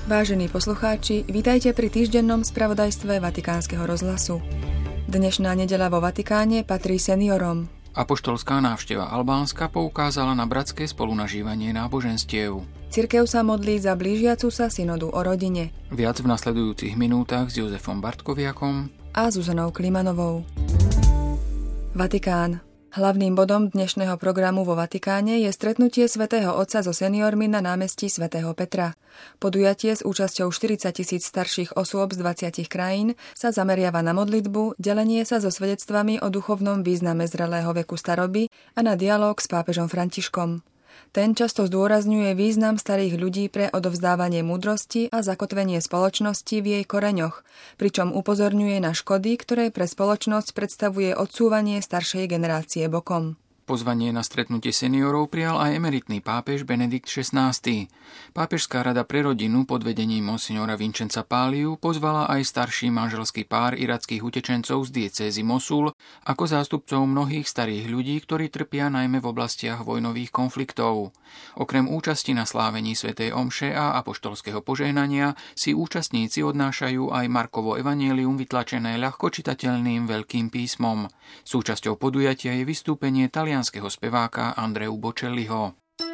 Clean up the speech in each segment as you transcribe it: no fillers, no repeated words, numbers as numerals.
Vážení poslucháči, vítajte pri týždennom spravodajstve Vatikánskeho rozhlasu. Dnešná nedeľa vo Vatikáne patrí seniorom. Apoštolská návšteva Albánska poukázala na bratské spolunažívanie náboženstiev. Cirkev sa modlí za blížiacu sa synodu o rodine. Viac v nasledujúcich minútach s Jozefom Bartkoviakom a Zuzanou Klimanovou. Vatikán. Hlavným bodom dnešného programu vo Vatikáne je stretnutie svätého Otca so seniormi na námestí svätého Petra. Podujatie s účasťou 40 000 starších osôb z 20 krajín sa zameriava na modlitbu, delenie sa so svedectvami o duchovnom význame zrelého veku staroby a na dialóg s pápežom Františkom. Ten často zdôrazňuje význam starých ľudí pre odovzdávanie múdrosti a zakotvenie spoločnosti v jej koreňoch, pričom upozorňuje na škody, ktoré pre spoločnosť predstavuje odsúvanie staršej generácie bokom. Pozvanie na stretnutie seniorov prijal aj emeritný pápež Benedikt XVI. Pápežská rada pre rodinu pod vedením monsignora Vincenza Páliu pozvala aj starší manželský pár irackých utečencov z diecézy Mosul ako zástupcov mnohých starých ľudí, ktorí trpia najmä v oblastiach vojnových konfliktov. Okrem účasti na slávení svätej omše a apoštolského požehnania si účastníci odnášajú aj Markovo evanjelium vytlačené ľahko čitateľným veľkým písmom. Súčasťou podujatia je vystúpenie talianskeho speváka Andreu Bocelliho.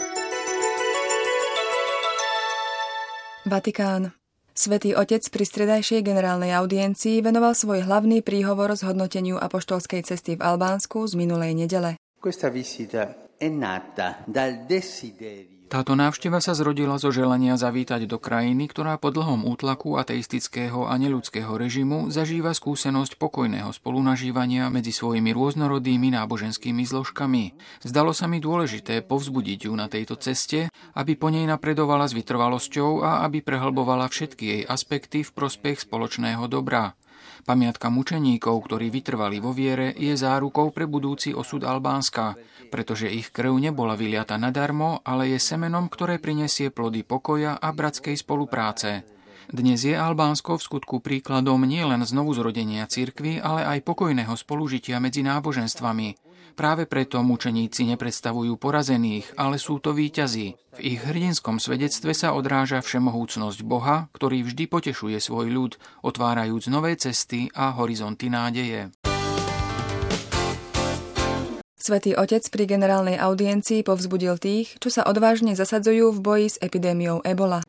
Vatikán. Svätý Otec pri stredajšej generálnej audiencii venoval svoj hlavný príhovor zhodnoteniu apoštolskej cesty v Albánsku z minulej nedele. Táto návšteva sa zrodila zo želania zavítať do krajiny, ktorá po dlhom útlaku ateistického a neľudského režimu zažíva skúsenosť pokojného spolunažívania medzi svojimi rôznorodými náboženskými zložkami. Zdalo sa mi dôležité povzbudiť ju na tejto ceste, aby po nej napredovala s vytrvalosťou a aby prehlbovala všetky jej aspekty v prospech spoločného dobra. Pamiatka mučeníkov, ktorí vytrvali vo viere, je zárukou pre budúci osud Albánska, pretože ich krv nebola vyliata nadarmo, ale je semenom, ktoré prinesie plody pokoja a bratskej spolupráce. Dnes je Albánsko v skutku príkladom nielen znovuzrodenia cirkvi, ale aj pokojného spolužitia medzi náboženstvami. Práve preto mučeníci nepredstavujú porazených, ale sú to víťazi. V ich hrdinskom svedectve sa odráža všemohúcnosť Boha, ktorý vždy potešuje svoj ľud, otvárajúc nové cesty a horizonty nádeje. Svätý Otec pri generálnej audiencii povzbudil tých, čo sa odvážne zasadzujú v boji s epidémiou Ebola.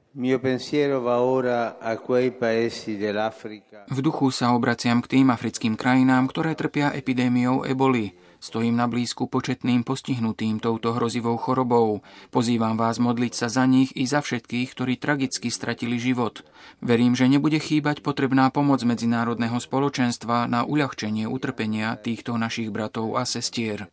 V duchu sa obraciam k tým africkým krajinám, ktoré trpia epidémiou eboli. Stojím na blízku početným postihnutým touto hrozivou chorobou. Pozývam vás modliť sa za nich i za všetkých, ktorí tragicky stratili život. Verím, že nebude chýbať potrebná pomoc medzinárodného spoločenstva na uľahčenie utrpenia týchto našich bratov a sestier.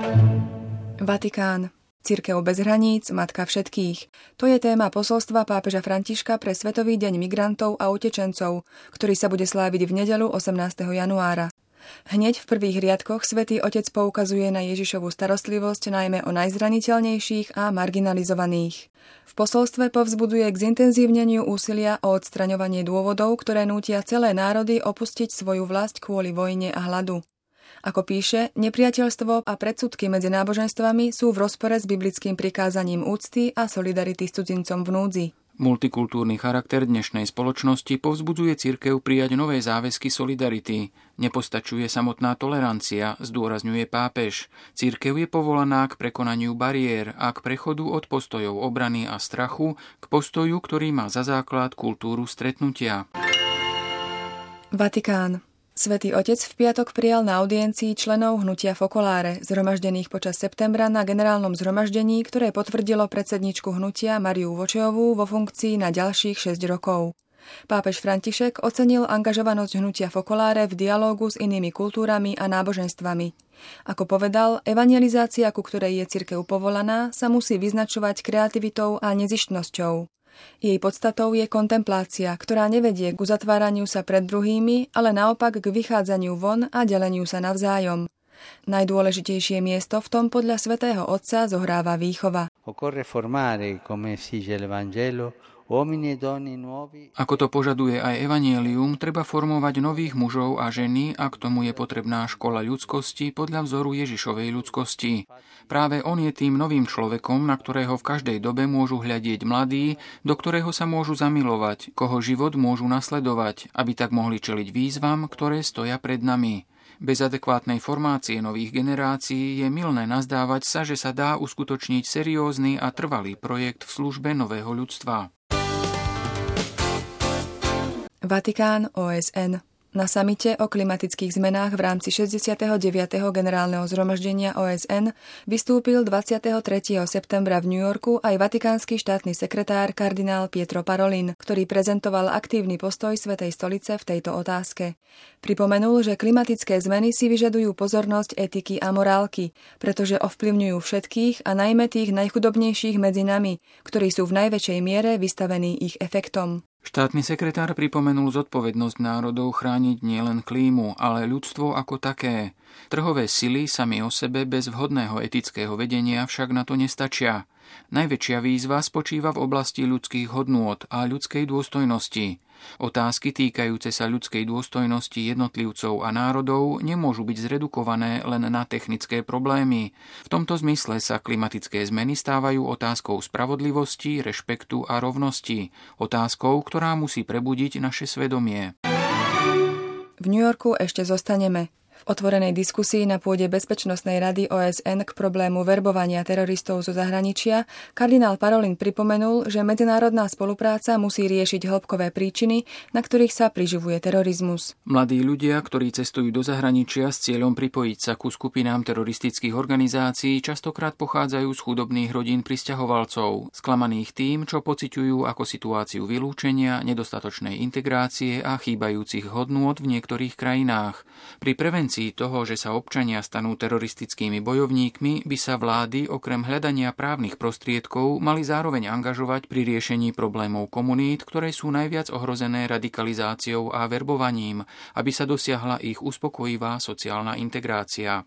Vatikán. Cirkev bez hraníc, matka všetkých. To je téma posolstva pápeža Františka pre Svetový deň migrantov a utečencov, ktorý sa bude sláviť v nedeľu 18. januára. Hneď v prvých riadkoch Svätý Otec poukazuje na Ježišovu starostlivosť najmä o najzraniteľnejších a marginalizovaných. V posolstve povzbuduje k zintenzívneniu úsilia o odstraňovanie dôvodov, ktoré nútia celé národy opustiť svoju vlast kvôli vojne a hladu. Ako píše, nepriateľstvo a predsudky medzi náboženstvami sú v rozpore s biblickým prikázaním úcty a solidarity s cudzincom v núdzi. Multikultúrny charakter dnešnej spoločnosti povzbudzuje cirkev prijať nové záväzky solidarity. Nepostačuje samotná tolerancia, zdôrazňuje pápež. Cirkev je povolaná k prekonaniu bariér a k prechodu od postojov obrany a strachu k postoju, ktorý má za základ kultúru stretnutia. Vatikán. Svätý Otec v piatok prijal na audiencii členov hnutia Focolare, zhromaždených počas septembra na generálnom zhromaždení, ktoré potvrdilo predsedničku hnutia Mariu Vočeovú vo funkcii na ďalších 6 rokov. Pápež František ocenil angažovanosť hnutia Focolare v dialógu s inými kultúrami a náboženstvami. Ako povedal, evangelizácia, ku ktorej je cirkev povolaná, sa musí vyznačovať kreativitou a nezištnosťou. Jej podstatou je kontemplácia, ktorá nevedie k uzatváraniu sa pred druhými, ale naopak k vychádzaniu von a deleniu sa navzájom. Najdôležitejšie miesto v tom podľa svätého Otca zohráva výchova. Ako to požaduje aj evanjelium, treba formovať nových mužov a ženy a k tomu je potrebná škola ľudskosti podľa vzoru Ježišovej ľudskosti. Práve on je tým novým človekom, na ktorého v každej dobe môžu hľadieť mladí, do ktorého sa môžu zamilovať, koho život môžu nasledovať, aby tak mohli čeliť výzvam, ktoré stoja pred nami. Bez adekvátnej formácie nových generácií je mylné nazdávať sa, že sa dá uskutočniť seriózny a trvalý projekt v službe nového ľudstva. Vatikán, OSN. Na samite o klimatických zmenách v rámci 69. generálneho zhromaždenia OSN vystúpil 23. septembra v New Yorku aj vatikánsky štátny sekretár kardinál Pietro Parolin, ktorý prezentoval aktívny postoj Svätej stolice v tejto otázke. Pripomenul, že klimatické zmeny si vyžadujú pozornosť etiky a morálky, pretože ovplyvňujú všetkých a najmä tých najchudobnejších medzi nami, ktorí sú v najväčšej miere vystavení ich efektom. Štátny sekretár pripomenul zodpovednosť národov chrániť nielen klímu, ale ľudstvo ako také. Trhové sily sami o sebe bez vhodného etického vedenia však na to nestačia. Najväčšia výzva spočíva v oblasti ľudských hodnôt a ľudskej dôstojnosti. Otázky týkajúce sa ľudskej dôstojnosti jednotlivcov a národov nemôžu byť zredukované len na technické problémy. V tomto zmysle sa klimatické zmeny stávajú otázkou spravodlivosti, rešpektu a rovnosti. Otázkou, ktorá musí prebudiť naše svedomie. V New Yorku ešte zostaneme. V otvorenej diskusii na pôde Bezpečnostnej rady OSN k problému verbovania teroristov zo zahraničia kardinál Parolin pripomenul, že medzinárodná spolupráca musí riešiť hĺbkové príčiny, na ktorých sa priživuje terorizmus. Mladí ľudia, ktorí cestujú do zahraničia s cieľom pripojiť sa ku skupinám teroristických organizácií, častokrát pochádzajú z chudobných rodín prisťahovalcov, sklamaných tým, čo pociťujú ako situáciu vylúčenia, nedostatočnej integrácie a chýbajúcich hodnôt v niektorých krajinách. Pri prevencii toho, že sa občania stanú teroristickými bojovníkmi, by sa vlády okrem hľadania právnych prostriedkov mali zároveň angažovať pri riešení problémov komunít, ktoré sú najviac ohrozené radikalizáciou a verbovaním, aby sa dosiahla ich uspokojivá sociálna integrácia.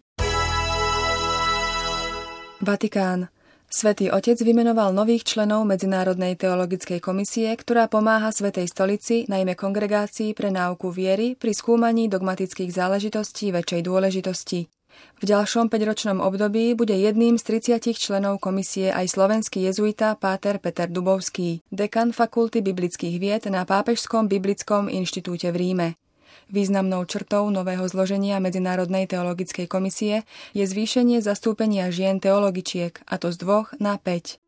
Vatikán. Svätý Otec vymenoval nových členov Medzinárodnej teologickej komisie, ktorá pomáha Svätej stolici, najmä kongregácii pre náuku viery, pri skúmaní dogmatických záležitostí väčšej dôležitosti. V ďalšom 5-ročnom období bude jedným z 30 členov komisie aj slovenský jezuita páter Peter Dubovský, dekan Fakulty biblických vied na Pápežskom biblickom inštitúte v Ríme. Významnou črtou nového zloženia Medzinárodnej teologickej komisie je zvýšenie zastúpenia žien teologičiek, a to z 2 na 5.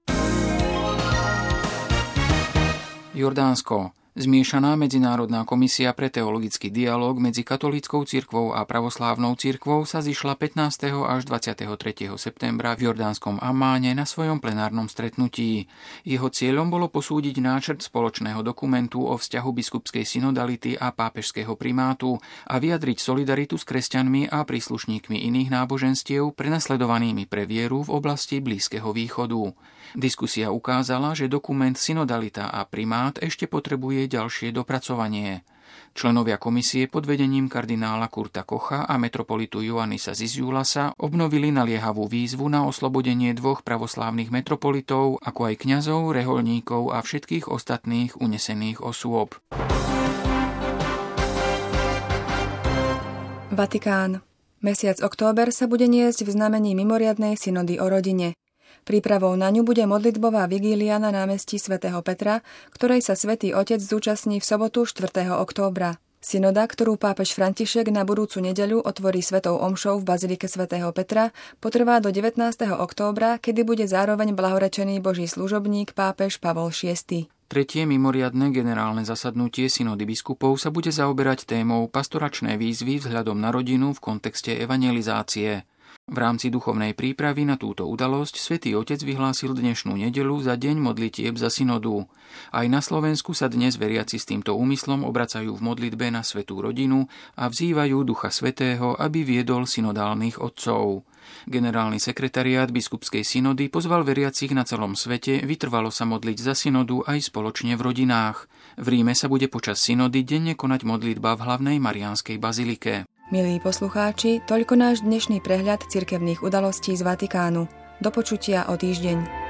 Jordánsko. Zmiešaná Medzinárodná komisia pre teologický dialóg medzi katolíckou cirkvou a pravoslávnou cirkvou sa zišla 15. až 23. septembra v jordánskom Ammáne na svojom plenárnom stretnutí. Jeho cieľom bolo posúdiť náčrt spoločného dokumentu o vzťahu biskupskej synodality a pápežského primátu a vyjadriť solidaritu s kresťanmi a príslušníkmi iných náboženstiev prenasledovanými pre vieru v oblasti Blízkeho východu. Diskusia ukázala, že dokument synodalita a primát ešte potrebuje ďalšie dopracovanie. Členovia komisie pod vedením kardinála Kurta Kocha a metropolitu Ioannisa Ziziulasa obnovili naliehavú výzvu na oslobodenie 2 pravoslávnych metropolitov, ako aj kňazov, rehoľníkov a všetkých ostatných unesených osôb. Vatikán. Mesiac október sa bude niesť v znamení mimoriadnej synody o rodine. Prípravou na ňu bude modlitbová vigília na námestí svätého Petra, ktorej sa Svätý Otec zúčastní v sobotu 4. októbra. Synoda, ktorú pápež František na budúcu nedeľu otvorí svätou omšou v bazilike svätého Petra, potrvá do 19. októbra, kedy bude zároveň blahorečený Boží služobník pápež Pavol VI. Tretie mimoriadne generálne zasadnutie synody biskupov sa bude zaoberať témou pastoračné výzvy vzhľadom na rodinu v kontexte evangelizácie. V rámci duchovnej prípravy na túto udalosť Svätý Otec vyhlásil dnešnú nedeľu za deň modlitieb za synodu. Aj na Slovensku sa dnes veriaci s týmto úmyslom obracajú v modlitbe na svätú rodinu a vzývajú Ducha Svätého, aby viedol synodálnych otcov. Generálny sekretariát biskupskej synody pozval veriacich na celom svete vytrvalo sa modliť za synodu aj spoločne v rodinách. V Ríme sa bude počas synody denne konať modlitba v hlavnej Mariánskej bazilike. Milí poslucháči, toľko náš dnešný prehľad cirkevných udalostí z Vatikánu. Do počutia o týždeň.